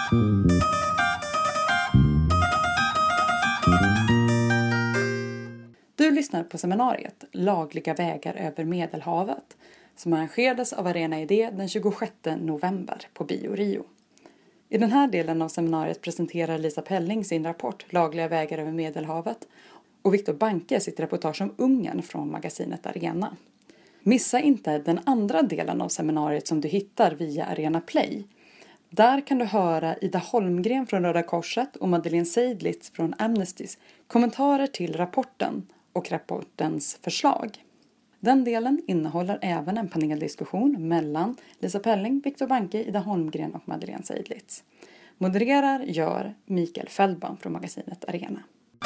Du lyssnar på seminariet Lagliga vägar över Medelhavet som arrangerades av Arena Idé den 26 november på Bio Rio. I den här delen av seminariet presenterar Lisa Pelling sin rapport Lagliga vägar över Medelhavet och Viktor Banke sitt reportage om Ungern från magasinet Arena. Missa inte den andra delen av seminariet som du hittar via Arena Play. Där kan du höra Ida Holmgren från Röda Korset och Madeleine Seidlitz från Amnestys kommentarer till rapporten och rapportens förslag. Den delen innehåller även en paneldiskussion mellan Lisa Pelling, Viktor Banke, Ida Holmgren och Madeleine Seidlitz. Modererar gör Mikael Feldbaum från magasinet Arena.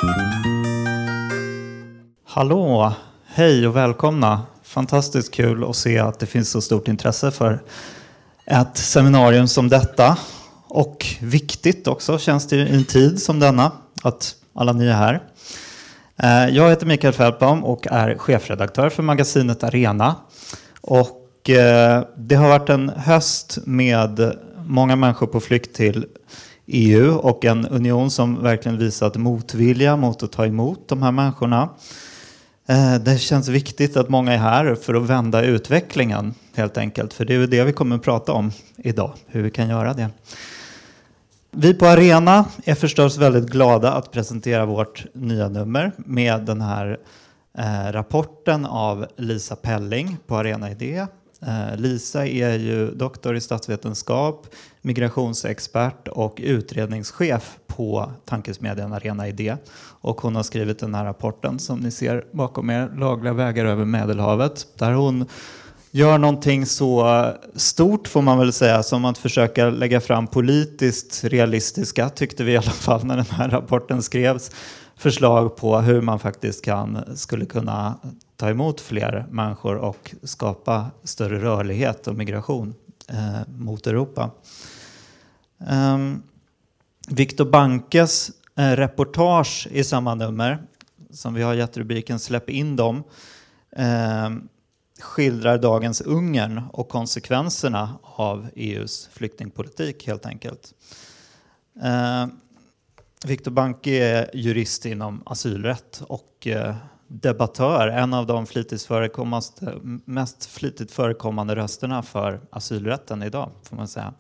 Hallå, hej och välkomna. Fantastiskt kul att se att det finns så stort intresse för ett seminarium som detta. Och viktigt också känns det i en tid som denna att alla ni är här. Jag heter Mikael Feldbaum och är chefredaktör för magasinet Arena. Och det har varit en höst med många människor på flykt till EU och en union som verkligen visat motvilja mot att ta emot de här människorna. Det känns viktigt att många är här för att vända utvecklingen helt enkelt. För det är det vi kommer att prata om idag, hur vi kan göra det. Vi på Arena är förstås väldigt glada att presentera vårt nya nummer med den här rapporten av Lisa Pelling på Arena Idé. Lisa är ju doktor i statsvetenskap, migrationsexpert och utredningschef på tankesmedjan Arena Idé. Och hon har skrivit den här rapporten som ni ser bakom er, Lagliga vägar över Medelhavet, där hon gör någonting så stort får man väl säga som att försöka lägga fram politiskt realistiska, tyckte vi i alla fall när den här rapporten skrevs, förslag på hur man faktiskt skulle kunna ta emot fler människor och skapa större rörlighet och migration mot Europa. Viktor Bankes reportage i samma nummer, som vi har gett rubriken Släpp in dem, skildrar dagens Ungern och konsekvenserna av EUs flyktingpolitik helt enkelt. Viktor Banke är jurist inom asylrätt och debattör, en av de mest flitigt förekommande rösterna för asylrätten idag får man säga.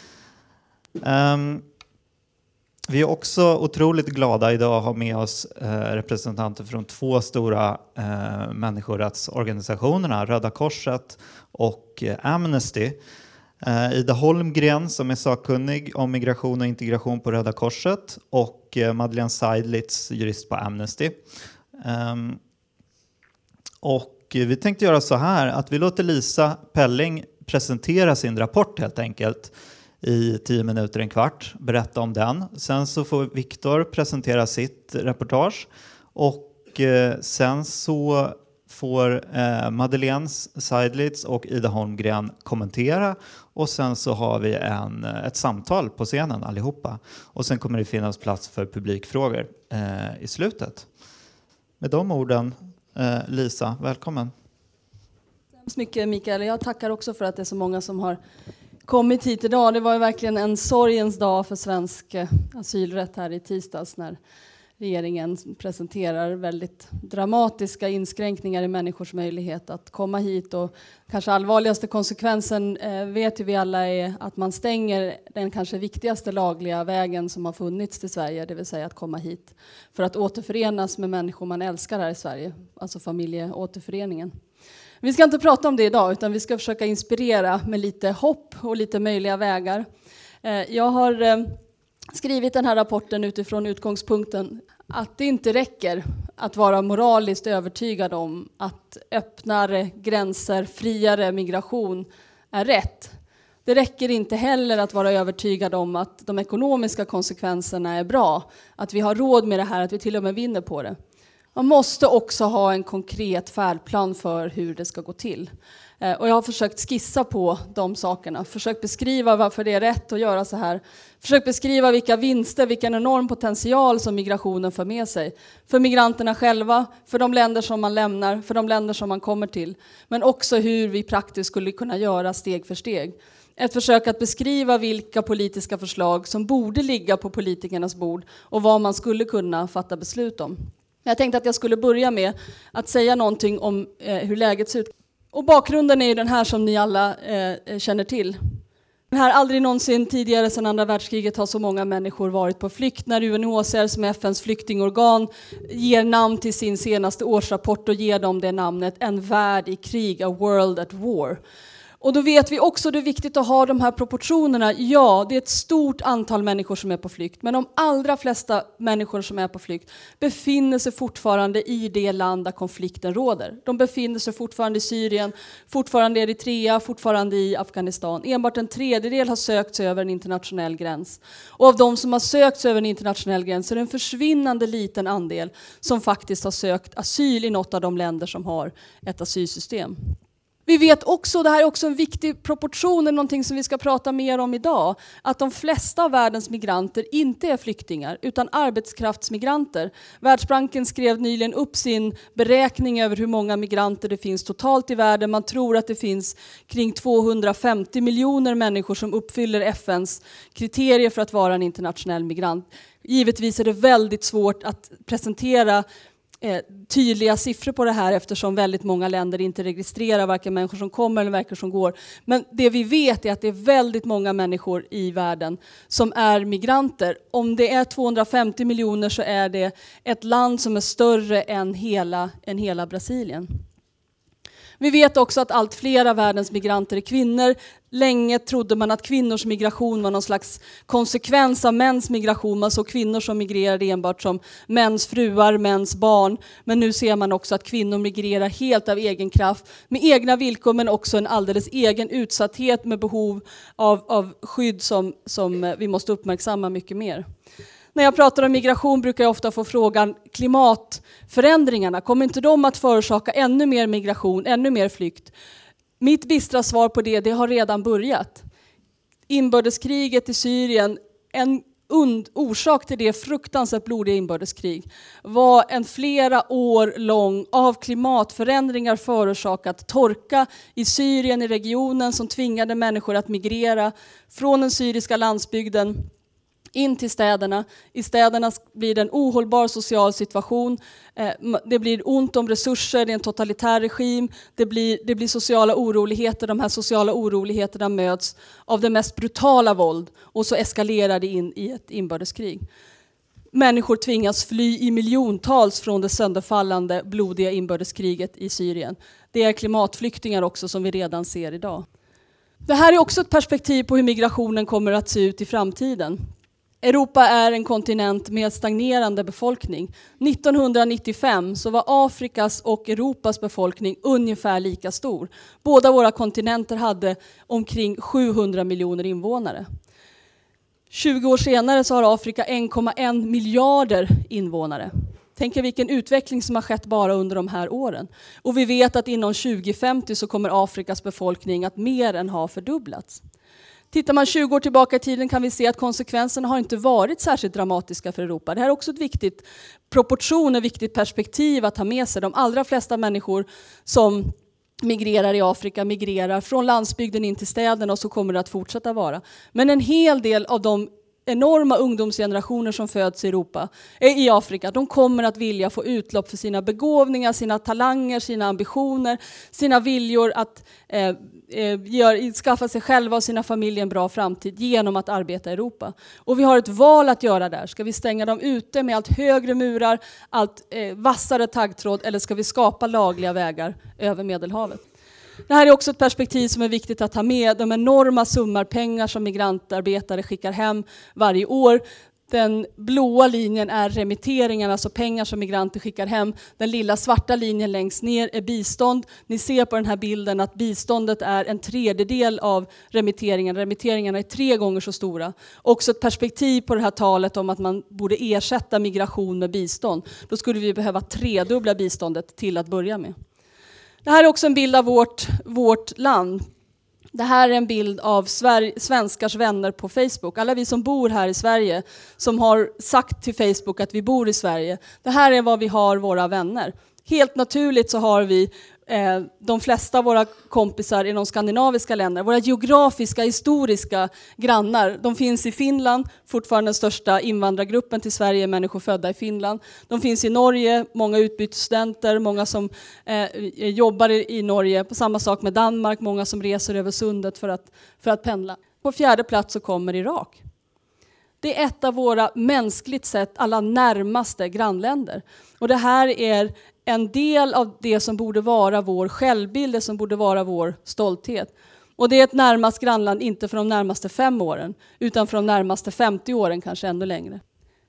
Vi är också otroligt glada idag att ha med oss representanter från två stora människorättsorganisationerna, Röda Korset och Amnesty. Ida Holmgren som är sakkunnig om migration och integration på Röda Korset och Madeleine Seidlitz, jurist på Amnesty. Och vi tänkte göra så här att vi låter Lisa Pelling presentera sin rapport helt enkelt i 10 minuter, en kvart, berätta om den. Sen så får Viktor presentera sitt reportage och sen så får Madeleine Seidlitz och Ida Holmgren kommentera och sen så har vi ett samtal på scenen allihopa. Och sen kommer det finnas plats för publikfrågor i slutet. Med de orden, Lisa, välkommen. Så mycket Mikael, jag tackar också för att det är så många som har kommit hit idag. Det var ju verkligen en sorgens dag för svensk asylrätt här i tisdags när regeringen presenterar väldigt dramatiska inskränkningar i människors möjlighet att komma hit. Och kanske allvarligaste konsekvensen vet ju vi alla är att man stänger den kanske viktigaste lagliga vägen som har funnits till Sverige, det vill säga att komma hit för att återförenas med människor man älskar här i Sverige, alltså familjeåterföreningen. Vi ska inte prata om det idag utan vi ska försöka inspirera med lite hopp och lite möjliga vägar. Jag har skrivit den här rapporten utifrån utgångspunkten att det inte räcker att vara moraliskt övertygad om att öppnare gränser, friare migration är rätt. Det räcker inte heller att vara övertygad om att de ekonomiska konsekvenserna är bra, att vi har råd med det här, att vi till och med vinner på det. Man måste också ha en konkret färdplan för hur det ska gå till. Och jag har försökt skissa på de sakerna. Försökt beskriva varför det är rätt att göra så här. Försökt beskriva vilka vinster, vilken enorm potential som migrationen för med sig. För migranterna själva, för de länder som man lämnar, för de länder som man kommer till. Men också hur vi praktiskt skulle kunna göra steg för steg. ett försök att beskriva vilka politiska förslag som borde ligga på politikernas bord och vad man skulle kunna fatta beslut om. Jag tänkte att jag skulle börja med att säga någonting om hur läget ser ut. Och bakgrunden är ju den här som ni alla känner till. Den här aldrig någonsin tidigare sedan andra världskriget har så många människor varit på flykt. När UNHCR som är FNs flyktingorgan ger namn till sin senaste årsrapport och ger dem det namnet En värld i krig, a world at war. Och då vet vi också att det är viktigt att ha de här proportionerna. Ja, det är ett stort antal människor som är på flykt. Men de allra flesta människor som är på flykt befinner sig fortfarande i det land där konflikten råder. De befinner sig fortfarande i Syrien, fortfarande i Eritrea, fortfarande i Afghanistan. Enbart en tredjedel har sökt sig över en internationell gräns. Och av de som har sökt sig över en internationell gräns är det en försvinnande liten andel som faktiskt har sökt asyl i något av de länder som har ett asylsystem. Vi vet också, det här är också en viktig proportion, någonting som vi ska prata mer om idag, att de flesta av världens migranter inte är flyktingar utan arbetskraftsmigranter. Världsbanken skrev nyligen upp sin beräkning över hur många migranter det finns totalt i världen. Man tror att det finns kring 250 miljoner människor som uppfyller FNs kriterier för att vara en internationell migrant. Givetvis är det väldigt svårt att presentera tydliga siffror på det här eftersom väldigt många länder inte registrerar varken människor som kommer eller människor som går. Men det vi vet är att det är väldigt många människor i världen som är migranter. Om det är 250 miljoner så är det ett land som är större än hela Brasilien. Vi vet också att allt fler av världens migranter är kvinnor. Länge trodde man att kvinnors migration var någon slags konsekvens av mäns migration. Man såg kvinnor som migrerade enbart som mäns fruar, mäns barn. Men nu ser man också att kvinnor migrerar helt av egen kraft. Med egna villkor men också en alldeles egen utsatthet med behov av skydd som vi måste uppmärksamma mycket mer. När jag pratar om migration brukar jag ofta få frågan klimatförändringarna. Kommer inte de att förorsaka ännu mer migration, ännu mer flykt? Mitt bistra svar på det har redan börjat. Inbördeskriget i Syrien, en orsak till det fruktansvärt blodiga inbördeskrig var en flera år lång av klimatförändringar förorsakat torka i Syrien, i regionen som tvingade människor att migrera från den syriska landsbygden in till städerna. I städerna blir det en ohållbar social situation. Det blir ont om resurser, det är en totalitär regim. Det blir sociala oroligheter. De här sociala oroligheterna möts av det mest brutala våld. Och så eskalerar det in i ett inbördeskrig. Människor tvingas fly i miljontals från det sönderfallande, blodiga inbördeskriget i Syrien. Det är klimatflyktingar också som vi redan ser idag. Det här är också ett perspektiv på hur migrationen kommer att se ut i framtiden. Europa är en kontinent med stagnerande befolkning. 1995 så var Afrikas och Europas befolkning ungefär lika stor. Båda våra kontinenter hade omkring 700 miljoner invånare. 20 år senare så har Afrika 1,1 miljarder invånare. Tänk er vilken utveckling som har skett bara under de här åren. Och vi vet att inom 2050 så kommer Afrikas befolkning att mer än ha fördubblats. Tittar man 20 år tillbaka i tiden kan vi se att konsekvenserna har inte varit särskilt dramatiska för Europa. Det här är också ett viktigt proportion, ett viktigt perspektiv att ha med sig. De allra flesta människor som migrerar i Afrika migrerar från landsbygden in till städerna och så kommer det att fortsätta vara. Men en hel del av de enorma ungdomsgenerationer som föds i Afrika, de kommer att vilja få utlopp för sina begåvningar, sina talanger, sina ambitioner, sina viljor att skaffa sig själva och sina familjer en bra framtid genom att arbeta i Europa. Och vi har ett val att göra där. Ska vi stänga dem ute med allt högre murar, allt vassare taggtråd eller ska vi skapa lagliga vägar över Medelhavet? Det här är också ett perspektiv som är viktigt att ha med. De enorma summor pengar som migrantarbetare skickar hem varje år. Den blåa linjen är remitteringarna, alltså pengar som migranter skickar hem. Den lilla svarta linjen längst ner är bistånd. Ni ser på den här bilden att biståndet är en tredjedel av remitteringen. Remitteringarna är 3 gånger så stora. Också ett perspektiv på det här talet om att man borde ersätta migration med bistånd. Då skulle vi behöva 3-dubbla biståndet till att börja med. Det här är också en bild av vårt land. Det här är en bild av svenskars vänner på Facebook. Alla vi som bor här i Sverige som har sagt till Facebook att vi bor i Sverige. Det här är vad vi har våra vänner. Helt naturligt så har vi de flesta av våra kompisar i de skandinaviska länderna, våra geografiska, historiska grannar. De finns i Finland, fortfarande den största invandrargruppen till Sverige är människor födda i Finland. De finns i Norge, många utbytesstudenter, många som jobbar i Norge. På samma sak med Danmark, många som reser över sundet för att pendla. På 4:e plats så kommer Irak. Det är ett av våra mänskligt sett alla närmaste grannländer. Och det här är en del av det som borde vara vår självbild, det som borde vara vår stolthet. Och det är ett närmast grannland inte för de närmaste 5 åren, utan för de närmaste 50 åren, kanske ännu längre.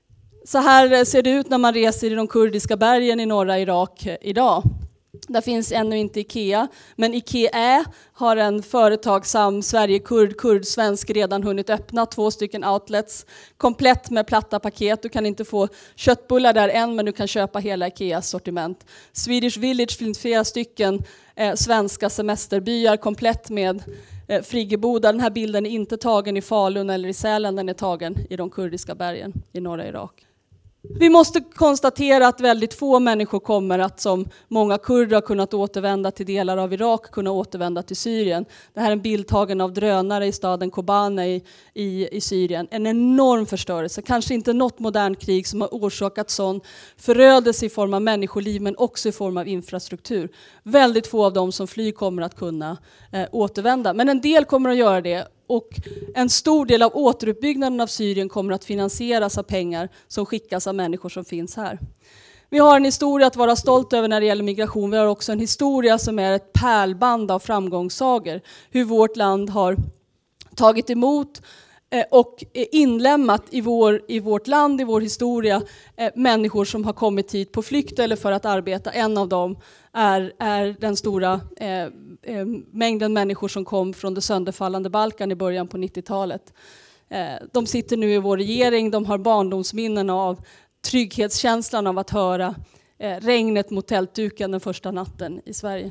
Så här ser det ut när man reser i de kurdiska bergen i norra Irak idag. Där finns ännu inte IKEA, men IKEA har en företagsam Sverige-kurd-svensk redan hunnit öppna 2 stycken outlets. Komplett med platta paket. Du kan inte få köttbullar där än, men du kan köpa hela IKEAs sortiment. Swedish Village finns flera stycken svenska semesterbyar komplett med friggebodar. Den här bilden är inte tagen i Falun eller i Sälen, den är tagen i de kurdiska bergen i norra Irak. Vi måste konstatera att väldigt få människor kommer att, som många kurder har kunnat återvända till delar av Irak, kunna återvända till Syrien. Det här är en bild tagen av drönare i staden Kobane i Syrien. En enorm förstörelse. Kanske inte något modernt krig som har orsakat sån förödelse i form av människoliv, men också i form av infrastruktur. Väldigt få av dem som flyr kommer att kunna återvända. Men en del kommer att göra det. Och en stor del av återuppbyggnaden av Syrien kommer att finansieras av pengar som skickas av människor som finns här. Vi har en historia att vara stolt över när det gäller migration. Vi har också en historia som är ett pärlband av framgångssagor. Hur vårt land har tagit emot och inlämnat i vårt land, i vår historia, människor som har kommit hit på flykt eller för att arbeta. En av dem är den stora mängden människor som kom från det sönderfallande Balkan i början på 90-talet. De sitter nu i vår regering, de har barndomsminnen av trygghetskänslan av att höra regnet mot tältduken den första natten i Sverige.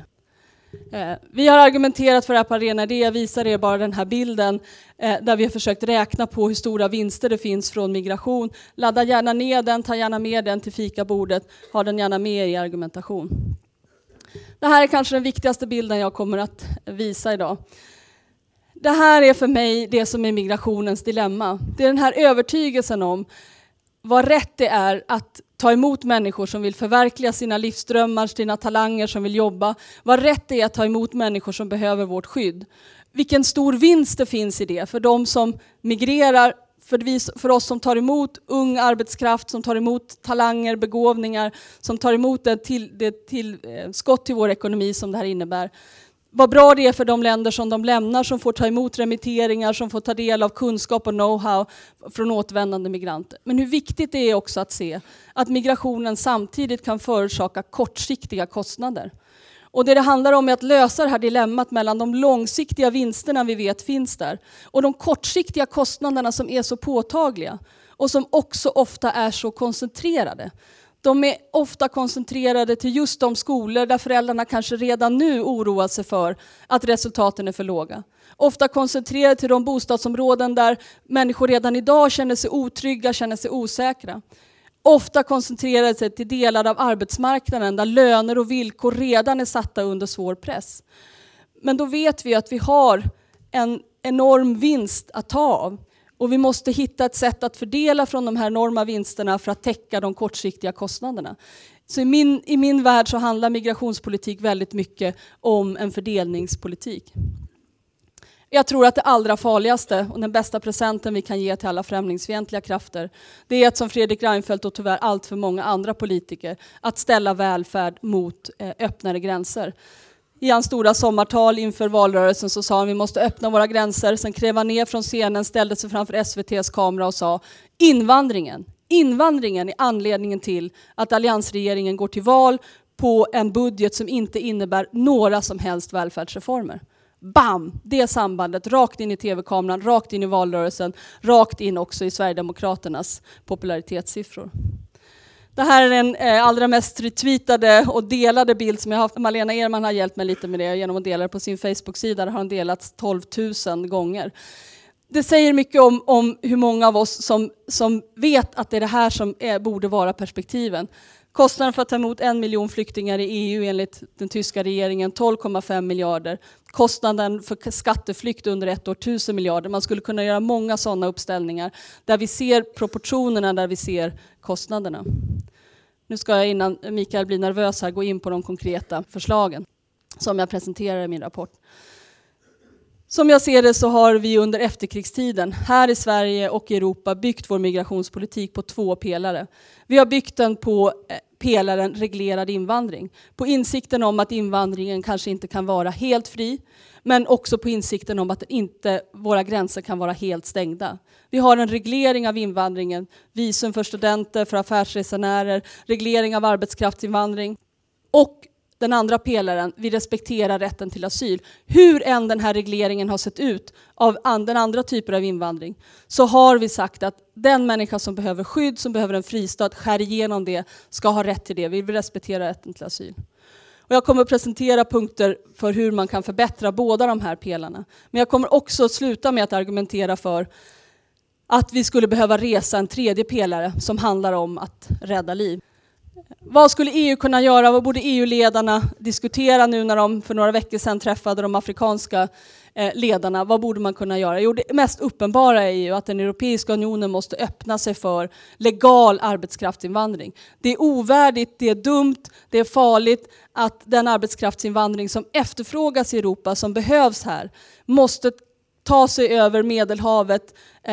Vi har argumenterat för det här på Arena Idé. Jag visar er bara den här bilden där vi har försökt räkna på hur stora vinster det finns från migration. Ladda gärna ner den, ta gärna med den till fikabordet, ha den gärna med i argumentation. Det här är kanske den viktigaste bilden jag kommer att visa idag. Det här är för mig det som är migrationens dilemma. Det är den här övertygelsen om vad rätt det är att ta emot människor som vill förverkliga sina livsdrömmar, sina talanger, som vill jobba. Vad rätt det är att ta emot människor som behöver vårt skydd. Vilken stor vinst det finns i det för de som migrerar, för oss som tar emot ung arbetskraft, som tar emot talanger, begåvningar, som tar emot det tillskott till vår ekonomi som det här innebär. Vad bra det är för de länder som de lämnar, som får ta emot remitteringar, som får ta del av kunskap och know-how från återvändande migranter. Men hur viktigt det är också att se att migrationen samtidigt kan förorsaka kortsiktiga kostnader. Och det handlar om är att lösa det här dilemmat mellan de långsiktiga vinsterna vi vet finns där och de kortsiktiga kostnaderna som är så påtagliga och som också ofta är så koncentrerade. De är ofta koncentrerade till just de skolor där föräldrarna kanske redan nu oroar sig för att resultaten är för låga. Ofta koncentrerade till de bostadsområden där människor redan idag känner sig otrygga, känner sig osäkra. Ofta koncentrerade sig till delar av arbetsmarknaden där löner och villkor redan är satta under svår press. Men då vet vi att vi har en enorm vinst att ta av. Och vi måste hitta ett sätt att fördela från de här enorma vinsterna för att täcka de kortsiktiga kostnaderna. Så i min värld så handlar migrationspolitik väldigt mycket om en fördelningspolitik. Jag tror att det allra farligaste och den bästa presenten vi kan ge till alla främlingsfientliga krafter, det är att, som Fredrik Reinfeldt och tyvärr allt för många andra politiker, att ställa välfärd mot öppnare gränser. I hans stora sommartal inför valrörelsen så sa han: vi måste öppna våra gränser. Sen klev han ner från scenen, ställde sig framför SVT:s kamera och sa: invandringen är anledningen till att alliansregeringen går till val på en budget som inte innebär några som helst välfärdsreformer. Bam! Det sambandet rakt in i tv-kameran, rakt in i valrörelsen, rakt in också i Sverigedemokraternas popularitetssiffror. Det här är den allra mest retweetade och delade bild som jag har haft. Malena Ehrman har hjälpt mig lite med det genom att dela det på sin Facebook-sida. Där har den delats 12 000 gånger. Det säger mycket om hur många av oss som vet att det är det här som borde vara perspektiven. Kostnaden för att ta emot 1 miljon flyktingar i EU enligt den tyska regeringen 12,5 miljarder. Kostnaden för skatteflykt under ett år 1000 miljarder. Man skulle kunna göra många sådana uppställningar där vi ser proportionerna, där vi ser kostnaderna. Nu ska jag, innan Mikael blir nervös här, gå in på de konkreta förslagen som jag presenterar i min rapport. Som jag ser det så har vi under efterkrigstiden här i Sverige och i Europa byggt vår migrationspolitik på 2 pelare. Vi har byggt den på pelaren reglerad invandring. På insikten om att invandringen kanske inte kan vara helt fri, men också på insikten om att inte våra gränser kan vara helt stängda. Vi har en reglering av invandringen, visum för studenter, för affärsresenärer, reglering av arbetskraftsinvandring. Och den andra pelaren, vi respekterar rätten till asyl. Hur än den här regleringen har sett ut av den andra typer av invandring, så har vi sagt att den människa som behöver skydd, som behöver en fristad, skär igenom det, ska ha rätt till det. Vi vill respektera rätten till asyl. Och jag kommer att presentera punkter för hur man kan förbättra båda de här pelarna. Men jag kommer också att sluta med att argumentera för att vi skulle behöva resa en tredje pelare som handlar om att rädda liv. Vad skulle EU kunna göra? Vad borde EU-ledarna diskutera nu när de för några veckor sedan träffade de afrikanska ledarna? Vad borde man kunna göra? Jo, det mest uppenbara är ju att den Europeiska unionen måste öppna sig för legal arbetskraftsinvandring. Det är ovärdigt, det är dumt, det är farligt att den arbetskraftsinvandring som efterfrågas i Europa, som behövs här, måste ta sig över Medelhavet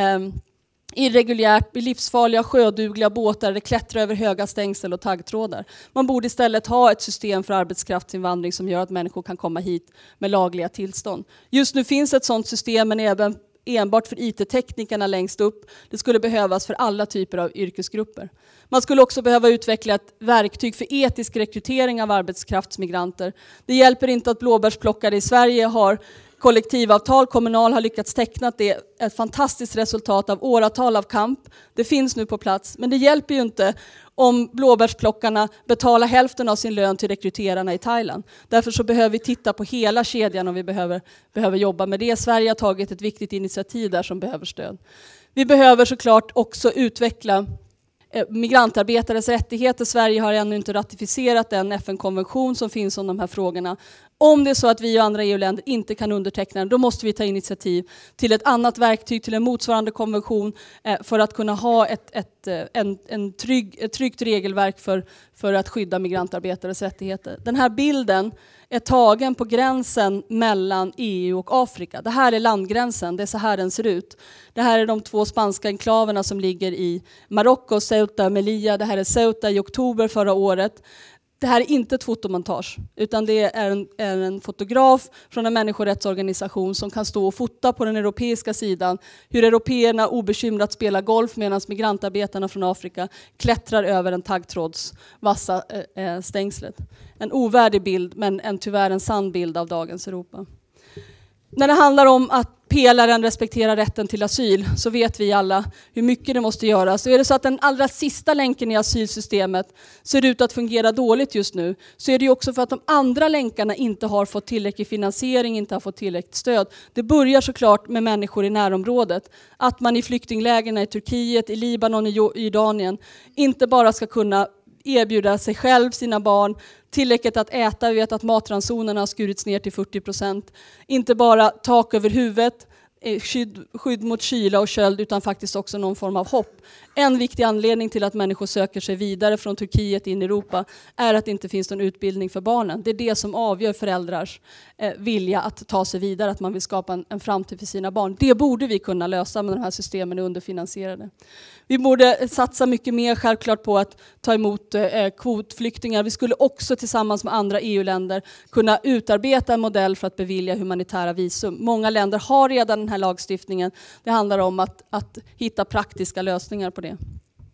irreguljärt, livsfarliga sjödugliga båtar där klättrar över höga stängsel och taggtrådar. Man borde istället ha ett system för arbetskraftsinvandring som gör att människor kan komma hit med lagliga tillstånd. Just nu finns ett sådant system, men även enbart för IT-teknikerna längst upp. Det skulle behövas för alla typer av yrkesgrupper. Man skulle också behöva utveckla ett verktyg för etisk rekrytering av arbetskraftsmigranter. Det hjälper inte att blåbärsplockare i Sverige har kollektivavtal. Kommunal har lyckats teckna det. Ett fantastiskt resultat av åratal av kamp. Det finns nu på plats. Men det hjälper ju inte om blåbärsplockarna betalar hälften av sin lön till rekryterarna i Thailand. Därför så behöver vi titta på hela kedjan och vi behöver jobba med det. Sverige har tagit ett viktigt initiativ där som behöver stöd. Vi behöver såklart också utveckla migrantarbetares rättigheter. Sverige har ännu inte ratificerat den FN-konvention som finns om de här frågorna. Om det är så att vi och andra EU-länder inte kan underteckna den, då måste vi ta initiativ till ett annat verktyg, till en motsvarande konvention för att kunna ha ett tryggt regelverk för att skydda migrantarbetares rättigheter. Den här bilden är tagen på gränsen mellan EU och Afrika. Det här är landgränsen, det är så här den ser ut. Det här är de 2 spanska enklaverna som ligger i Marocko, Ceuta och Melilla. Det här är Ceuta i oktober förra året. Det här är inte ett fotomontage, utan det är en fotograf från en människorättsorganisation som kan stå och fota på den europeiska sidan hur européerna obekymrat spelar golf medan migrantarbetarna från Afrika klättrar över en taggtrådsvassa stängslet. En ovärdig bild, men tyvärr en sann bild av dagens Europa. När det handlar om att pelaren respekterar rätten till asyl så vet vi alla hur mycket det måste göras. Så är det så att den allra sista länken i asylsystemet ser ut att fungera dåligt just nu, så är det ju också för att de andra länkarna inte har fått tillräcklig finansiering, inte har fått tillräckligt stöd. Det börjar såklart med människor i närområdet. Att man i flyktinglägren i Turkiet, i Libanon, i Jordanien inte bara ska kunna erbjuda sig själv, sina barn, tillräckligt att äta. Vi vet att matransonerna har skurits ner till 40%. Inte bara tak över huvudet, skydd mot kyla och köld, utan faktiskt också någon form av hopp. En viktig anledning till att människor söker sig vidare från Turkiet in i Europa är att det inte finns någon utbildning för barnen. Det är det som avgör föräldrars vilja att ta sig vidare, att man vill skapa en framtid för sina barn. Det borde vi kunna lösa, men de här systemen är underfinansierade. Vi borde satsa mycket mer självklart på att ta emot kvotflyktingar. Vi skulle också tillsammans med andra EU-länder kunna utarbeta en modell för att bevilja humanitära visum. Många länder har redan den här lagstiftningen. Det handlar om att hitta praktiska lösningar på det.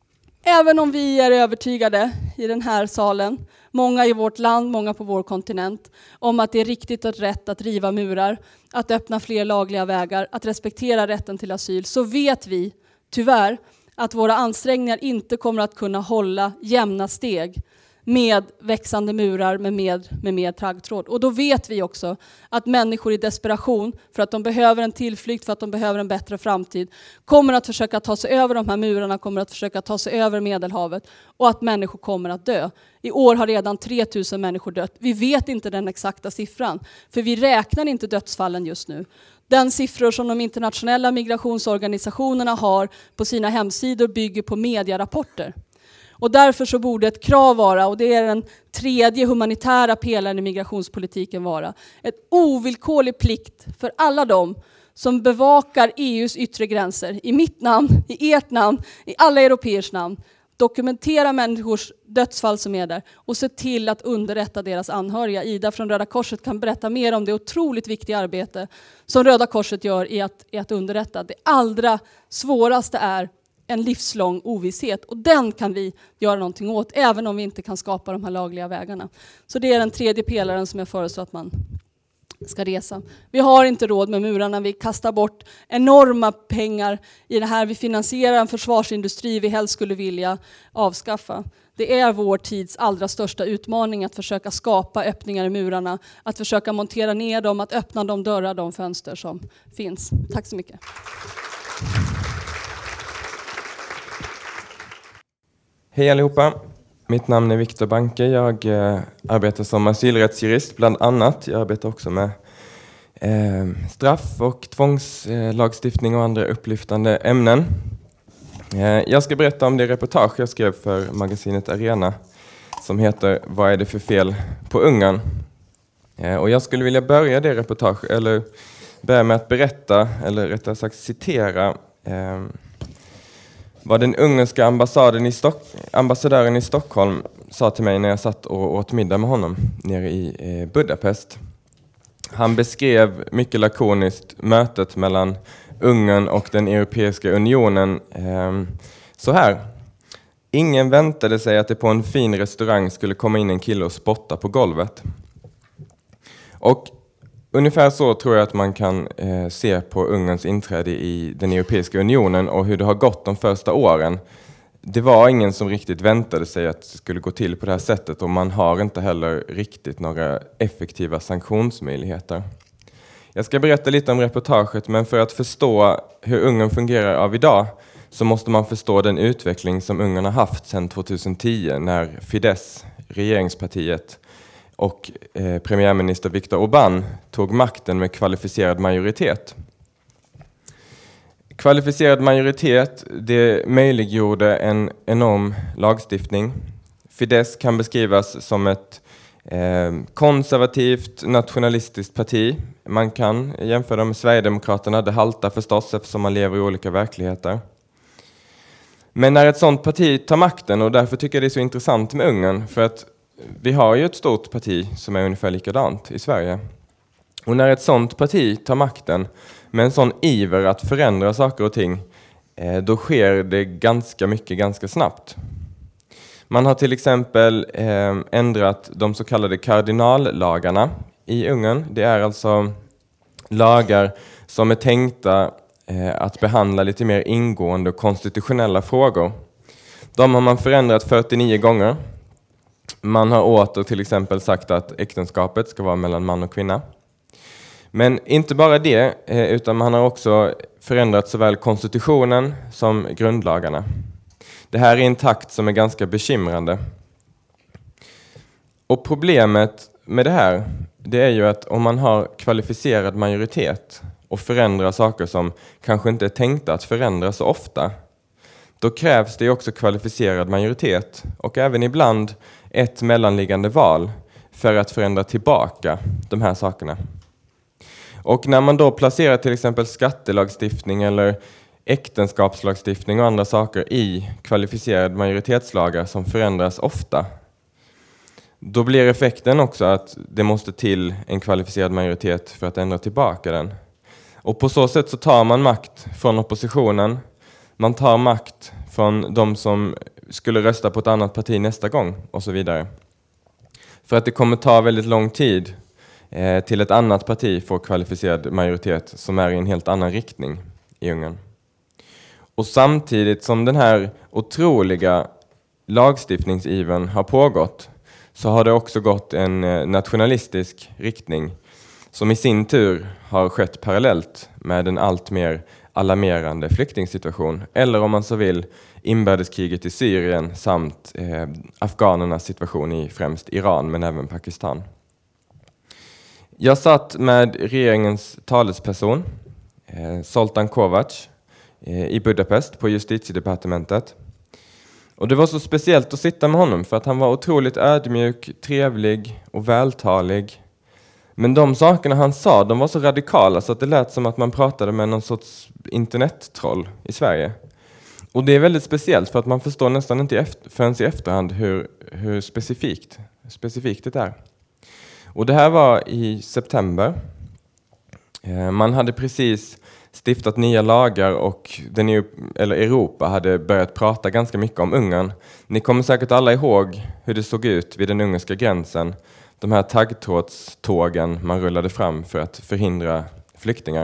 Även om vi är övertygade i den här salen, många i vårt land, många på vår kontinent, om att det är riktigt och rätt att riva murar, att öppna fler lagliga vägar, att respektera rätten till asyl, så vet vi tyvärr att våra ansträngningar inte kommer att kunna hålla jämna steg med växande murar med mer taggtråd. Och då vet vi också att människor i desperation för att de behöver en tillflykt, för att de behöver en bättre framtid, kommer att försöka ta sig över de här murarna, kommer att försöka ta sig över Medelhavet, och att människor kommer att dö. I år har redan 3000 människor dött. Vi vet inte den exakta siffran, för vi räknar inte dödsfallen just nu. Den siffror som de internationella migrationsorganisationerna har på sina hemsidor bygger på medierapporter. Och därför så borde ett krav vara, och det är den tredje humanitära pelaren i migrationspolitiken vara, ett ovillkorlig plikt för alla de som bevakar EUs yttre gränser, i mitt namn, i ert namn, i alla europeers namn, dokumentera människors dödsfall som är där och se till att underrätta deras anhöriga. Ida från Röda Korset kan berätta mer om det otroligt viktiga arbete som Röda Korset gör i att underrätta. Det allra svåraste är en livslång ovisshet, och den kan vi göra någonting åt även om vi inte kan skapa de här lagliga vägarna. Så det är den tredje pelaren som jag föreslår att man ska resa. Vi har inte råd med murarna, vi kastar bort enorma pengar i det här. Vi finansierar en försvarsindustri vi helst skulle vilja avskaffa. Det är vår tids allra största utmaning att försöka skapa öppningar i murarna, att försöka montera ner dem, att öppna de dörrar, de fönster som finns. Tack så mycket. Hej allihopa, mitt namn är Viktor Banke. Jag arbetar som asylrättsjurist bland annat. Jag arbetar också med straff- och tvångslagstiftning och andra upplyftande ämnen. Jag ska berätta om det reportage jag skrev för magasinet Arena som heter Vad är det för fel på Ungern? Och jag skulle vilja börja det reportage, eller börja med att berätta, eller rättare sagt citera vad den ungerska ambassadören i Stockholm sa till mig när jag satt och åt middag med honom nere i Budapest. Han beskrev mycket lakoniskt mötet mellan Ungern och den Europeiska unionen så här. Ingen väntade sig att det på en fin restaurang skulle komma in en kille och spotta på golvet. Och ungefär så tror jag att man kan se på Ungerns inträde i den Europeiska unionen och hur det har gått de första åren. Det var ingen som riktigt väntade sig att det skulle gå till på det här sättet, och man har inte heller riktigt några effektiva sanktionsmöjligheter. Jag ska berätta lite om reportaget, men för att förstå hur Ungern fungerar av idag så måste man förstå den utveckling som Ungern har haft sedan 2010 när Fidesz, regeringspartiet, och premiärminister Viktor Orbán tog makten med kvalificerad majoritet. Kvalificerad majoritet, det möjliggjorde en enorm lagstiftning. Fidesz kan beskrivas som ett konservativt nationalistiskt parti. Man kan jämföra dem med Sverigedemokraterna. Det haltar förstås eftersom man lever i olika verkligheter. Men när ett sådant parti tar makten, och därför tycker jag det är så intressant med Ungern, för att vi har ju ett stort parti som är ungefär likadant i Sverige. Och när ett sådant parti tar makten med en sån iver att förändra saker och ting, då sker det ganska mycket ganska snabbt. Man har till exempel ändrat de så kallade kardinallagarna i Ungern. Det är alltså lagar som är tänkta att behandla lite mer ingående konstitutionella frågor. De har man förändrat 49 gånger. Man har åter till exempel sagt att äktenskapet ska vara mellan man och kvinna. Men inte bara det, utan man har också förändrat såväl konstitutionen som grundlagarna. Det här är en takt som är ganska bekymrande. Och problemet med det här, det är ju att om man har kvalificerad majoritet och förändrar saker som kanske inte är tänkta att förändra så ofta, då krävs det också kvalificerad majoritet och även ibland ett mellanliggande val för att förändra tillbaka de här sakerna. Och när man då placerar till exempel skattelagstiftning eller äktenskapslagstiftning och andra saker i kvalificerad majoritetslagar som förändras ofta, då blir effekten också att det måste till en kvalificerad majoritet för att ändra tillbaka den. Och på så sätt så tar man makt från oppositionen. Man tar makt från de som skulle rösta på ett annat parti nästa gång och så vidare. För att det kommer ta väldigt lång tid till ett annat parti får kvalificerad majoritet som är i en helt annan riktning i Ungern. Och samtidigt som den här otroliga lagstiftningsiven har pågått, så har det också gått en nationalistisk riktning som i sin tur har skett parallellt med en allt mer alarmerande flyktingsituation, eller om man så vill inbördeskriget i Syrien samt afghanernas situation i främst Iran men även Pakistan. Jag satt med regeringens talesperson Zoltan Kovacs i Budapest på justitiedepartementet. Och det var så speciellt att sitta med honom för att han var otroligt ödmjuk, trevlig och vältalig. Men de sakerna han sa, de var så radikala så att det lät som att man pratade med någon sorts internettroll i Sverige. Och det är väldigt speciellt för att man förstår nästan inte förrän i efterhand hur specifikt det är. Och det här var i september. Man hade precis stiftat nya lagar och Europa hade börjat prata ganska mycket om Ungern. Ni kommer säkert alla ihåg hur det såg ut vid den ungerska gränsen. De här taggtrådstågen man rullade fram för att förhindra flyktingar.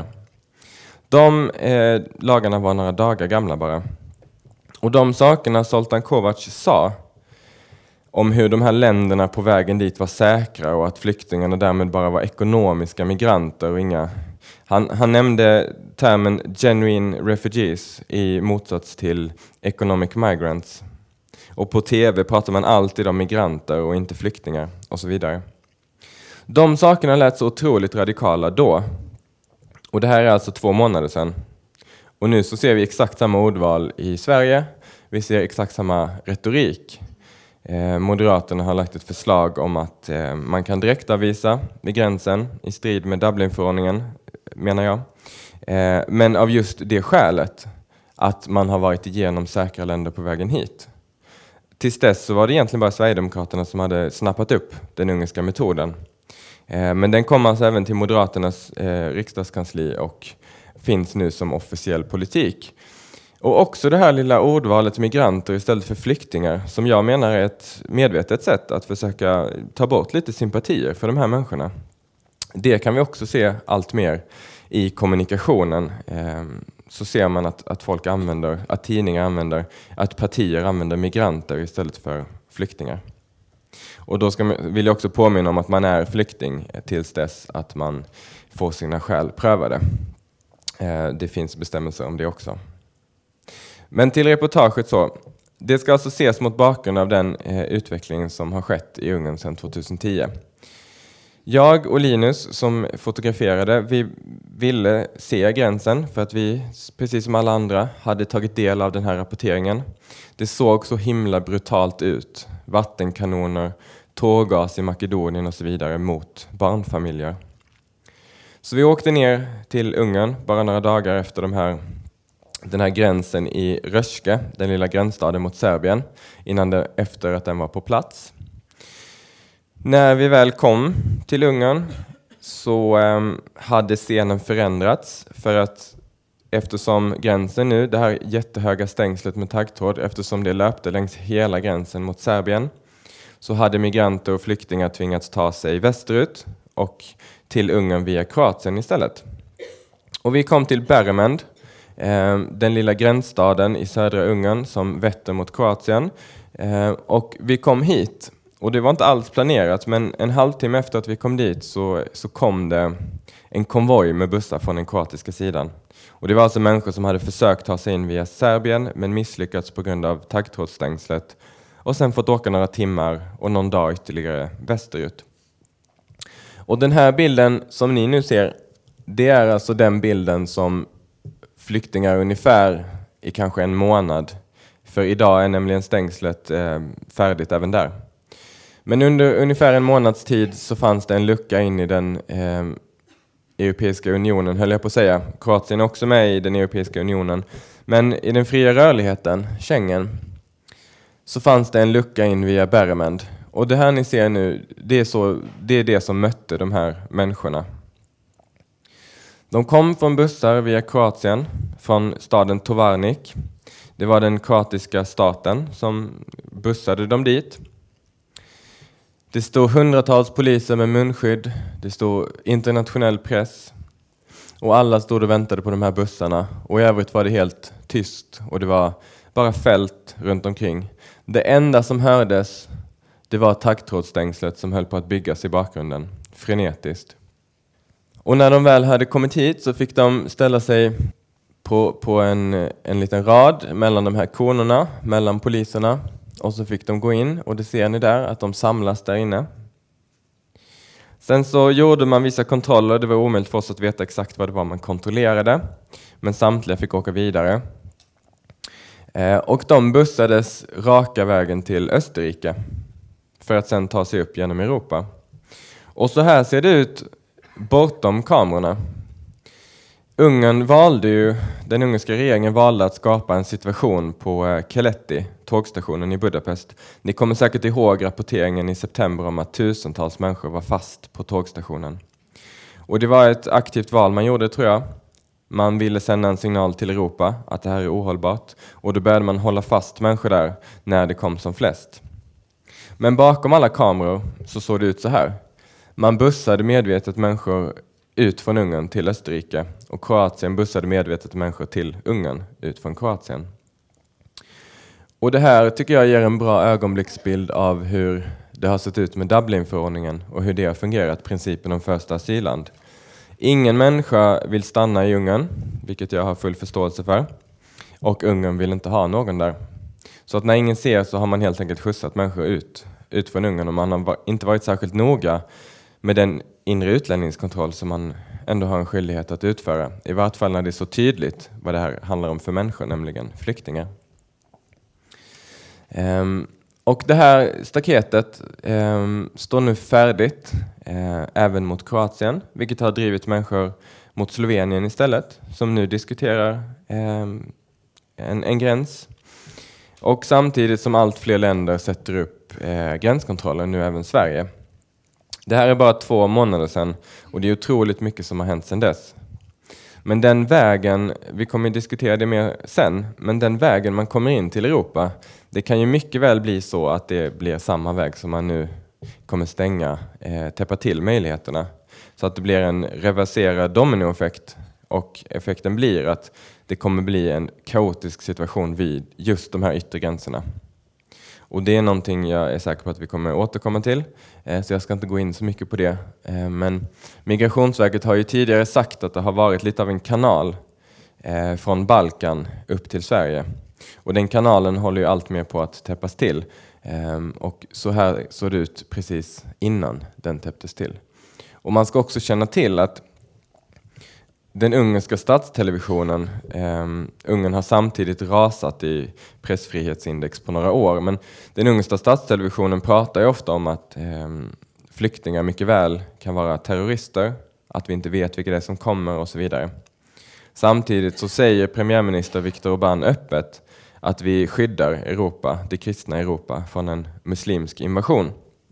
De lagarna var några dagar gamla bara. Och de sakerna Zoltan Kovacs sa om hur de här länderna på vägen dit var säkra och att flyktingarna därmed bara var ekonomiska migranter och inga... Han nämnde termen genuine refugees i motsats till economic migrants. Och på tv pratar man alltid om migranter och inte flyktingar och så vidare. De sakerna lät så otroligt radikala då. Och det här är alltså 2 månader sedan. Och nu så ser vi exakt samma ordval i Sverige. Vi ser exakt samma retorik. Moderaterna har lagt ett förslag om att man kan direktavvisa vid gränsen i strid med Dublinförordningen, menar jag. Men av just det skälet att man har varit igenom säkra länder på vägen hit. Tills dess så var det egentligen bara Sverigedemokraterna som hade snappat upp den ungerska metoden. Men den kom alltså även till Moderaternas riksdagskansli och finns nu som officiell politik. Och också det här lilla ordvalet migranter istället för flyktingar som jag menar är ett medvetet sätt att försöka ta bort lite sympatier för de här människorna. Det kan vi också se allt mer i kommunikationen. Så ser man att folk använder, att tidningar använder, att partier använder migranter istället för flyktingar. Och då vill jag också påminna om att man är flykting tills dess att man får sina skäl prövade. Det finns bestämmelser om det också. Men till reportaget så. Det ska alltså ses mot bakgrund av den utveckling som har skett i Ungern sedan 2010. Jag och Linus som fotograferade, vi ville se gränsen för att vi, precis som alla andra, hade tagit del av den här rapporteringen. Det såg så himla brutalt ut. Vattenkanoner, tårgas i Makedonien och så vidare mot barnfamiljer. Så vi åkte ner till Ungern bara några dagar efter den här gränsen i Röske, den lilla gränsstaden mot Serbien, efter att den var på plats. När vi väl kom till Ungern så hade scenen förändrats för att eftersom gränsen nu, det här jättehöga stängslet med taggtråd, eftersom det löpte längs hela gränsen mot Serbien så hade migranter och flyktingar tvingats ta sig västerut och till Ungern via Kroatien istället. Och vi kom till Bermend, den lilla gränsstaden i södra Ungern som vetter mot Kroatien. Och vi kom hit. Och det var inte alls planerat, men en halvtimme efter att vi kom dit så kom det en konvoj med bussar från den kroatiska sidan. Och det var alltså människor som hade försökt ta sig in via Serbien men misslyckats på grund av taggtrådsstängslet och sen fått åka några timmar och någon dag ytterligare västerut. Och den här bilden som ni nu ser, det är alltså den bilden som flyktingar ungefär i kanske en månad. För idag är nämligen stängslet färdigt även där. Men under ungefär en månads tid så fanns det en lucka in i den Europeiska unionen, höll jag på att säga. Kroatien är också med i den Europeiska unionen. Men i den fria rörligheten, Schengen, så fanns det en lucka in via Bermend. Och det här ni ser nu, det är det som mötte de här människorna. De kom från bussar via Kroatien, från staden Tovarnik. Det var den kroatiska staten som bussade dem dit. Det stod hundratals poliser med munskydd. Det stod internationell press. Och alla stod och väntade på de här bussarna. Och i övrigt var det helt tyst. Och det var bara fält runt omkring. Det enda som hördes, Det var taggtrådsstängslet som höll på att byggas i bakgrunden, frenetiskt. Och när de väl hade kommit hit så fick de ställa sig på en liten rad mellan de här konerna, mellan poliserna. Och så fick de gå in, och det ser ni där, att de samlas där inne. Sen så gjorde man vissa kontroller. Det var omöjligt för oss att veta exakt vad det var man kontrollerade. Men samtliga fick åka vidare. Och de bussades raka vägen till Österrike för att sen ta sig upp genom Europa. Och så här ser det ut bortom kamerorna. Den ungerska regeringen valde att skapa en situation på Keleti, tågstationen i Budapest. Ni kommer säkert ihåg rapporteringen i september om att tusentals människor var fast på tågstationen. Och det var ett aktivt val man gjorde, tror jag. Man ville sända en signal till Europa att det här är ohållbart. Och då började man hålla fast människor där när det kom som flest. Men bakom alla kameror så såg det ut så här. Man bussade medvetet människor ut från Ungern till Österrike, och Kroatien bussade medvetet människor till Ungern ut från Kroatien. Och det här tycker jag ger en bra ögonblicksbild av hur det har sett ut med Dublinförordningen och hur det har fungerat, principen om första asylland. Ingen människa vill stanna i Ungern, vilket jag har full förståelse för, och Ungern vill inte ha någon där. Så att när ingen ser så har man helt enkelt skjutsat människor ut från Ungern, och man har inte varit särskilt noga med den inre utlänningskontroll som man ändå har en skyldighet att utföra. I vart fall när det är så tydligt vad det här handlar om för människor, nämligen flyktingar. Och det här staketet står nu färdigt även mot Kroatien, vilket har drivit människor mot Slovenien istället, som nu diskuterar en gräns. Och samtidigt som allt fler länder sätter upp gränskontroller, nu även Sverige. Det här är bara 2 månader sedan, och det är otroligt mycket som har hänt sedan dess. Men den vägen, vi kommer att diskutera det mer sen, men den vägen man kommer in till Europa, det kan ju mycket väl bli så att det blir samma väg som man nu kommer stänga, täppa till möjligheterna. Så att det blir en reverserad dominoeffekt, och effekten blir att det kommer bli en kaotisk situation vid just de här yttre gränserna. Och det är någonting jag är säker på att vi kommer återkomma till. Så jag ska inte gå in så mycket på det. Men Migrationsverket har ju tidigare sagt att det har varit lite av en kanal från Balkan upp till Sverige. Och den kanalen håller ju allt mer på att täppas till. Och så här såg det ut precis innan den täpptes till. Och man ska också känna till att den ungerska statstelevisionen, Ungern har samtidigt rasat i pressfrihetsindex på några år, men den ungerska statstelevisionen pratar ju ofta om att flyktingar mycket väl kan vara terrorister, att vi inte vet vilka det är som kommer och så vidare. Samtidigt så säger premiärminister Viktor Orbán öppet att vi skyddar Europa, det kristna Europa, från en muslimsk invasion.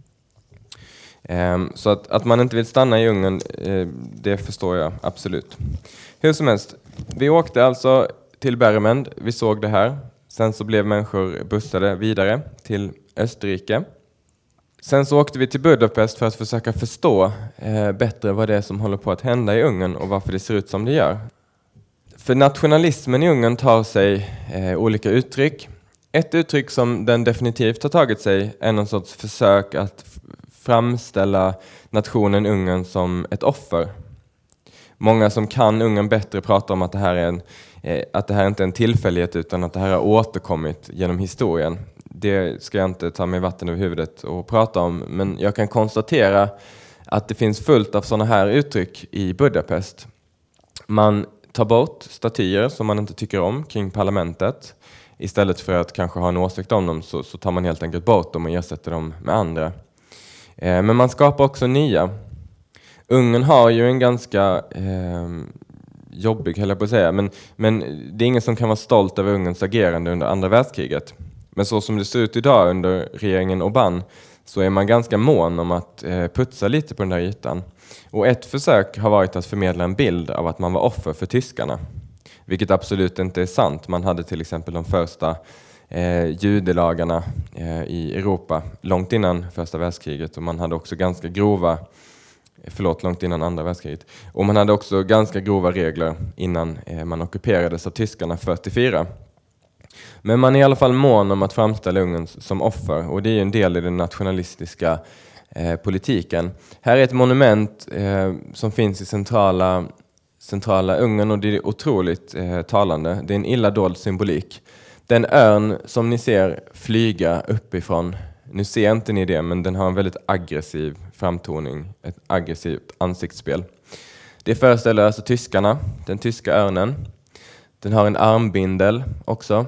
Så att man inte vill stanna i Ungern, det förstår jag absolut. Hur som helst, vi åkte alltså till Bermend, vi såg det här. Sen så blev människor bussade vidare till Österrike. Sen så åkte vi till Budapest för att försöka förstå bättre vad det är som håller på att hända i Ungern och varför det ser ut som det gör. För nationalismen i Ungern tar sig olika uttryck. Ett uttryck som den definitivt har tagit sig är någon sorts försök att framställa nationen Ungern som ett offer. Många som kan Ungern bättre pratar om att det här inte är en tillfällighet, utan att det här har återkommit genom historien. Det ska jag inte ta mig vatten över huvudet och prata om, men jag kan konstatera att det finns fullt av sådana här uttryck i Budapest. Man tar bort statyer som man inte tycker om kring parlamentet. Istället för att kanske ha en åsikt om dem så tar man helt enkelt bort dem och ersätter dem med andra. Men man skapar också nya. Ungern har ju en ganska jobbig, höll jag på att säga. Men det är ingen som kan vara stolt över Ungerns agerande under andra världskriget. Men så som det ser ut idag under regeringen Orbán så är man ganska mån om att putsa lite på den där ytan. Och ett försök har varit att förmedla en bild av att man var offer för tyskarna. Vilket absolut inte är sant. Man hade till exempel de första judelagarna i Europa långt innan första världskriget, och man hade också ganska långt innan andra världskriget, och man hade också ganska grova regler innan man ockuperades av tyskarna 44. Men man är i alla fall mån om att framställa Ungern som offer, och det är ju en del i den nationalistiska politiken. Här är ett monument som finns i centrala Ungern, och det är otroligt talande. Det är en illa dold symbolik. Den örn som ni ser flyga uppifrån, nu ser inte ni det, men den har en väldigt aggressiv framtoning, ett aggressivt ansiktsspel. Det föreställer alltså tyskarna, den tyska örnen. Den har en armbindel också,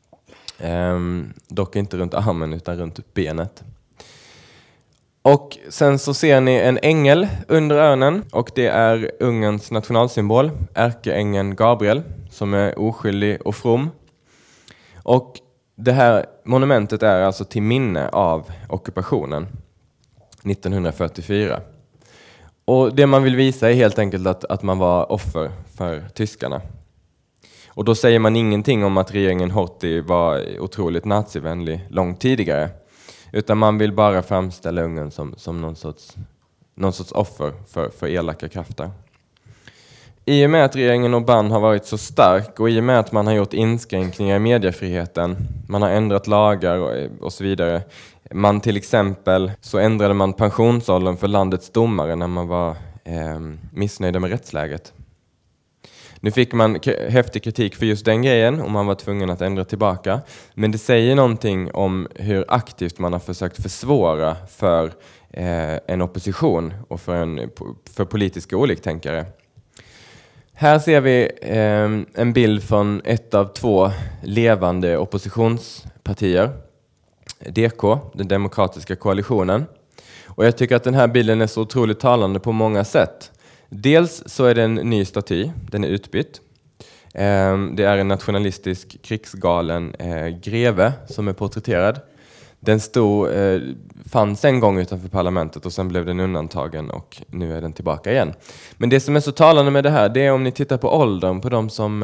dock inte runt armen utan runt benet. Och sen så ser ni en ängel under örnen, och det är Ungerns nationalsymbol, ärkeängeln Gabriel, som är oskyldig och from. Och det här monumentet är alltså till minne av ockupationen 1944. Och det man vill visa är helt enkelt att man var offer för tyskarna. Och då säger man ingenting om att regeringen Horthy var otroligt nazivänlig långt tidigare. Utan man vill bara framställa Ungern som någon sorts offer för elaka krafter. I och med att regeringen Orbán har varit så stark, och i och med att man har gjort inskränkningar i mediefriheten, man har ändrat lagar och så vidare. Man till exempel så ändrade man pensionsåldern för landets domare när man var missnöjda med rättsläget. Nu fick man häftig kritik för just den grejen, och man var tvungen att ändra tillbaka. Men det säger någonting om hur aktivt man har försökt försvåra för en opposition och för politiska oliktänkare. Här ser vi en bild från ett av 2 levande oppositionspartier. DK, den demokratiska koalitionen. Och jag tycker att den här bilden är så otroligt talande på många sätt. Dels så är det en ny staty, den är utbytt. Det är en nationalistisk krigsgalen greve som är porträtterad. Den fanns en gång utanför parlamentet, och sen blev den undantagen, och nu är den tillbaka igen. Men det som är så talande med det här, det är om ni tittar på åldern på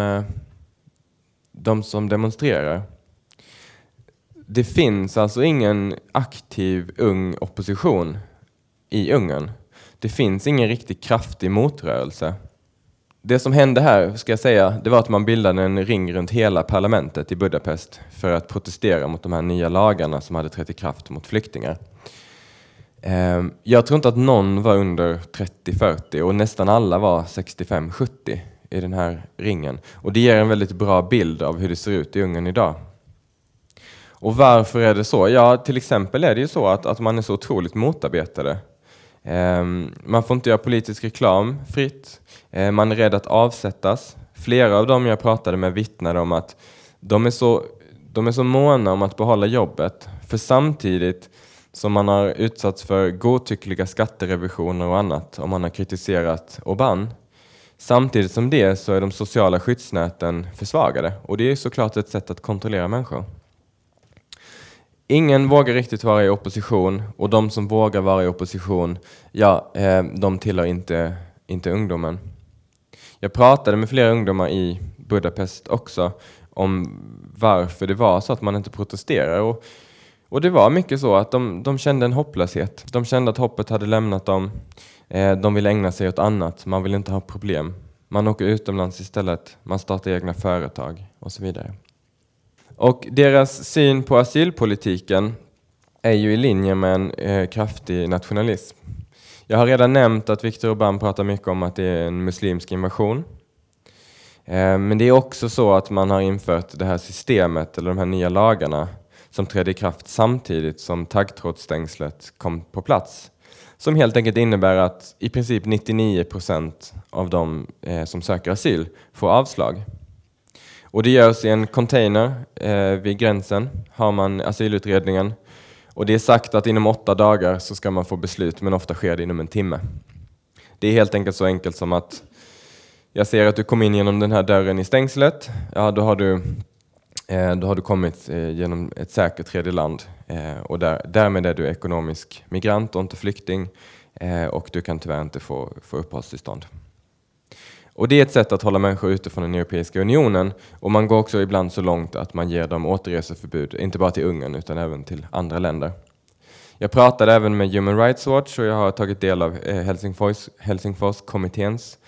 de som demonstrerar. Det finns alltså ingen aktiv ung opposition i Ungern. Det finns ingen riktigt kraftig motrörelse. Det som hände här, ska jag säga, det var att man bildade en ring runt hela parlamentet i Budapest för att protestera mot de här nya lagarna som hade trätt i kraft mot flyktingar. Jag tror inte att någon var under 30-40, och nästan alla var 65-70 i den här ringen. Och det ger en väldigt bra bild av hur det ser ut i Ungern idag. Och varför är det så? Ja, till exempel är det ju så att man är så otroligt motarbetade. Man får inte göra politisk reklam fritt. Man är rädd att avsättas. Flera av dem jag pratade med vittnade om att de är så måna om att behålla jobbet. För samtidigt som man har utsatts för godtyckliga skatterevisioner och annat, om man har kritiserat Orbán, samtidigt som det så är de sociala skyddsnäten försvagade. Och det är såklart ett sätt att kontrollera människor. Ingen vågar riktigt vara i opposition, och de som vågar vara i opposition, de tillhör inte ungdomen. Jag pratade med flera ungdomar i Budapest också om varför det var så att man inte protesterar. Och det var mycket så att de kände en hopplöshet. De kände att hoppet hade lämnat dem. De vill ägna sig åt annat. Man vill inte ha problem. Man åker utomlands istället. Man startar egna företag och så vidare. Och deras syn på asylpolitiken är ju i linje med en kraftig nationalism. Jag har redan nämnt att Viktor Orbán pratar mycket om att det är en muslimsk invasion. Men det är också så att man har infört det här systemet, eller de här nya lagarna, som trädde i kraft samtidigt som taggtrådsstängslet kom på plats. Som helt enkelt innebär att i princip 99% av de som söker asyl får avslag. Och det görs i en container vid gränsen, har man asylutredningen. Och det är sagt att inom 8 dagar så ska man få beslut, men ofta sker det inom en timme. Det är helt enkelt så enkelt som att jag ser att du kom in genom den här dörren i stängslet. Ja, då har du kommit genom ett säkert tredje land. Och därmed är du ekonomisk migrant och inte flykting. Och du kan tyvärr inte få uppehållstillstånd. Och det är ett sätt att hålla människor ute från den Europeiska unionen. Och man går också ibland så långt att man ger dem återreseförbud. Inte bara till Ungern utan även till andra länder. Jag pratade även med Human Rights Watch, och jag har tagit del av Helsingforskommitténs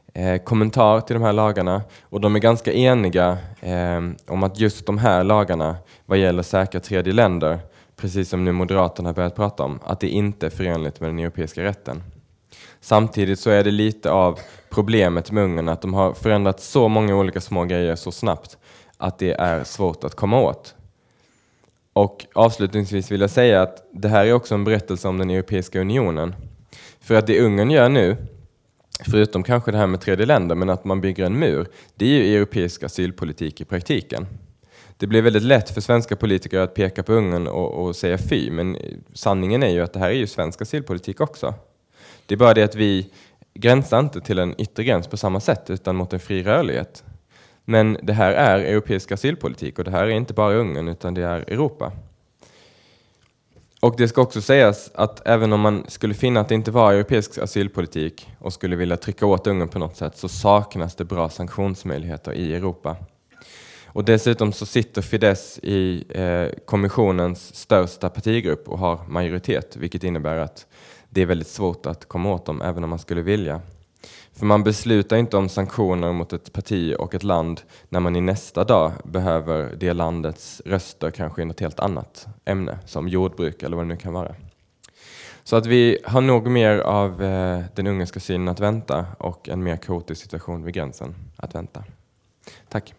kommentar till de här lagarna, och de är ganska eniga om att just de här lagarna vad gäller säkra tredje länder, precis som nu Moderaterna har börjat prata om, att det inte är förenligt med den europeiska rätten. Samtidigt så är det lite av problemet med Ungern att de har förändrat så många olika små grejer så snabbt att det är svårt att komma åt. Och avslutningsvis vill jag säga att det här är också en berättelse om den Europeiska unionen. För att det Ungern gör nu, förutom kanske det här med tredje länder, men att man bygger en mur, det är ju europeisk asylpolitik i praktiken. Det blir väldigt lätt för svenska politiker att peka på Ungern och säga fy, men sanningen är ju att det här är ju svensk asylpolitik också. Det är bara det att vi gränsar inte till en yttre gräns på samma sätt utan mot en fri rörlighet. Men det här är europeisk asylpolitik, och det här är inte bara Ungern utan det är Europa. Och det ska också sägas att även om man skulle finna att det inte var europeisk asylpolitik och skulle vilja trycka åt Ungern på något sätt, så saknas det bra sanktionsmöjligheter i Europa. Och dessutom så sitter Fidesz i kommissionens största partigrupp och har majoritet, vilket innebär att det är väldigt svårt att komma åt dem även om man skulle vilja. För man beslutar inte om sanktioner mot ett parti och ett land när man i nästa dag behöver det landets röster kanske i något helt annat ämne, som jordbruk eller vad det nu kan vara. Så att vi har nog mer av den ungerska synen att vänta och en mer kaotisk situation vid gränsen att vänta. Tack.